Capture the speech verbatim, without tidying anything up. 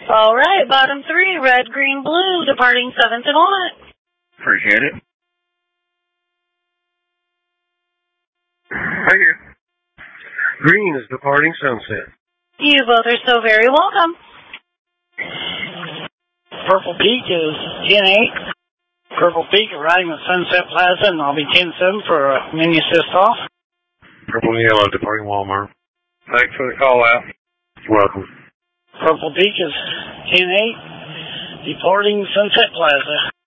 All right, bottom three, red, green, blue, departing seventh and Walnut. Appreciate it. Right here. Green is departing Sunset. You both are so very welcome. Purple Peak is ten eight. Purple Peak arriving at Sunset Plaza, and I'll be ten seven for a mini assist off. Purple and yellow departing Walmart. Thanks for the call out. You're welcome. Purple Peak is ten eight, departing Sunset Plaza.